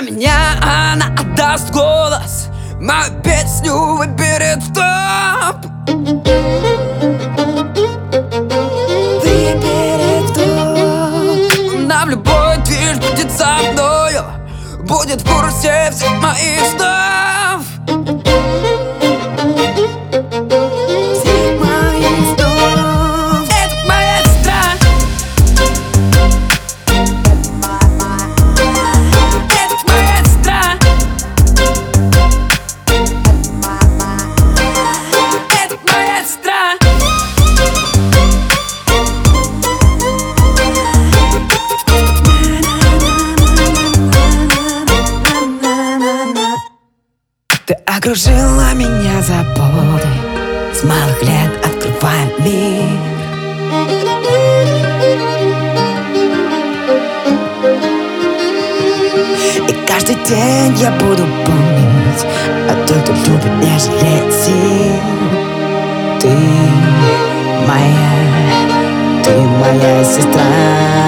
За меня она отдаст голос, мою песню выберет в топ. Выберет в топ. Она в любой движ будет со мною, будет в курсе всех моих снов. Всех моих снов. Это моя сестра. Это моя сестра. Это моя сестра. Ты окружила меня заботой, с малых лет открывая мир. И каждый день я буду помнить о той, кто любит, не жалеет сил. Ты моя сестра.